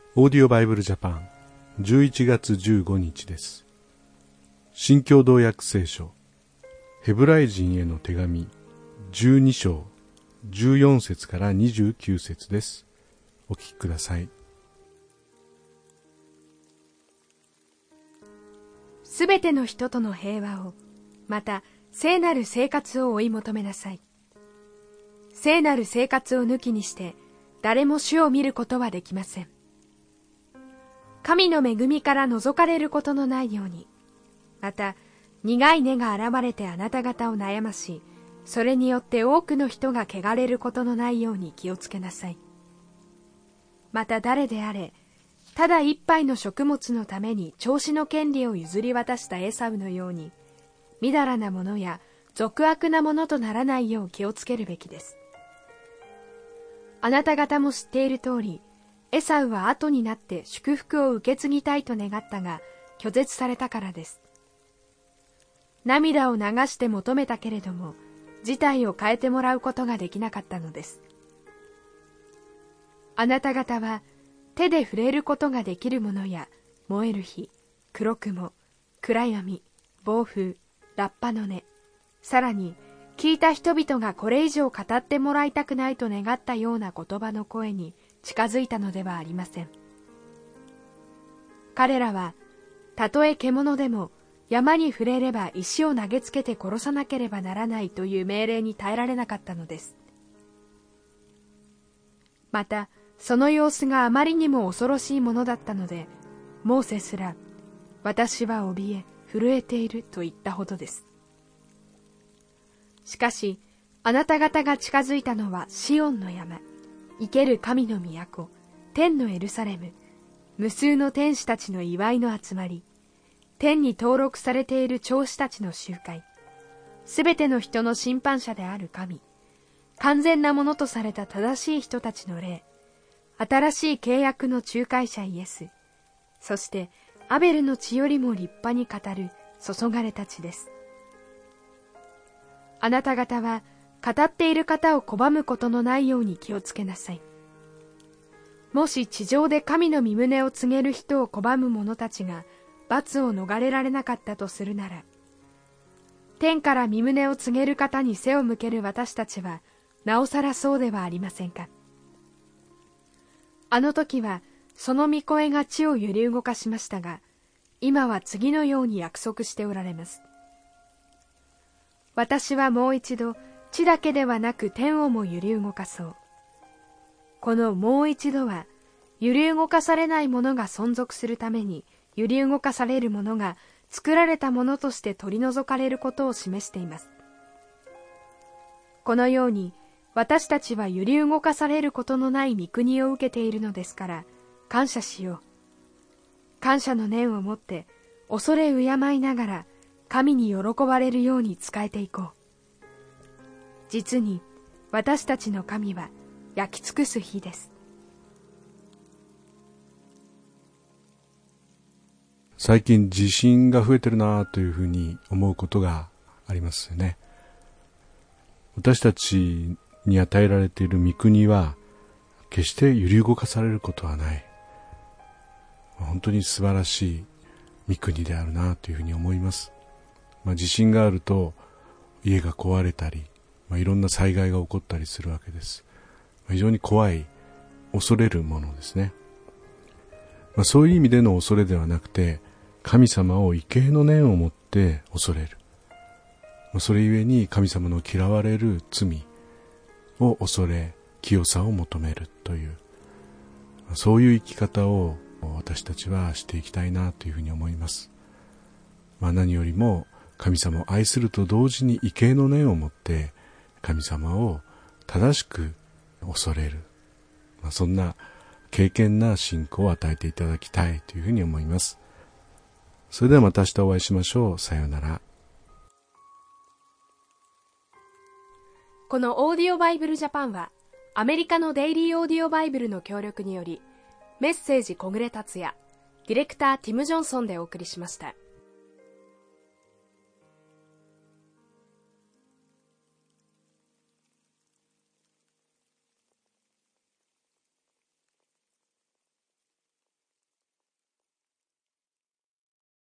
オーディオバイブルジャパン11月15日です。新共同訳聖書ヘブライ人への手紙12章14節から29節です。お聞きください。 すべての人との平和を、また聖なる生活を追い求めなさい。聖なる生活を抜きにして誰も主を見ることはできません。神の恵みから覗かれることのないように、また苦い根が現れてあなた方を悩まし、それによって多くの人が汚れることのないように気をつけなさい。また誰であれ、ただ一杯の食物のために長子の権利を譲り渡したエサウのように、みだらなものや俗悪なものとならないよう気をつけるべきです。あなた方も知っている通り、エサウは後になって祝福を受け継ぎたいと願ったが、拒絶されたからです。涙を流して求めたけれども、事態を変えてもらうことができなかったのです。あなた方は手で触れることができるものや、燃える火、黒雲、暗闇、暴風、ラッパの音、さらに聞いた人々がこれ以上語ってもらいたくないと願ったような言葉の声に近づいたのではありません。彼らはたとえ獣でも山に触れれば石を投げつけて殺さなければならないという命令に耐えられなかったのです。またその様子があまりにも恐ろしいものだったので、モーセすら私は怯え震えていると言ったほどです。しかしあなた方が近づいたのはシオンの山、生ける神の都、天のエルサレム、無数の天使たちの祝いの集まり、天に登録されている長子たちの集会、すべての人の審判者である神、完全なものとされた正しい人たちの霊、新しい契約の仲介者イエス、そしてアベルの血よりも立派に語る注がれた血です。あなた方は語っている方を拒むことのないように気をつけなさい。もし地上で神の御胸を告げる人を拒む者たちが罰を逃れられなかったとするなら、天から御胸を告げる方に背を向ける私たちはなおさらそうではありませんか。あの時はその御声が地を揺り動かしましたが、今は次のように約束しておられます。私はもう一度地だけではなく天をも揺り動かそう。このもう一度は揺り動かされないものが存続するために、揺り動かされるものが作られたものとして取り除かれることを示しています。このように私たちは揺り動かされることのない御国を受けているのですから、感謝しよう。感謝の念を持って恐れ敬いながら神に喜ばれるように仕えていこう。実に私たちの神は焼き尽くす火です。 最近地震が増えてるなというふうに思うことがありますよね。私たちに与えられている御国は決して揺り動かされることはない。本当に素晴らしい御国であるなというふうに思います。地震があると家が壊れたり、いろんな災害が起こったりするわけです。非常に怖い、恐れるものですね。そういう意味での恐れではなくて、神様を畏敬の念を持って恐れる。それゆえに神様の嫌われる罪を恐れ、清さを求めるという、そういう生き方を私たちはしていきたいなというふうに思います。何よりも神様を愛すると同時に畏敬の念を持って神様を正しく恐れる、そんな敬虔な信仰を与えていただきたいというふうに思います。それではまた明日お会いしましょう。さようなら。 このオーディオバイブルジャパンはアメリカのデイリーオーディオバイブルの協力により、メッセージ小暮達也、ディレクターティム・ジョンソンでお送りしました。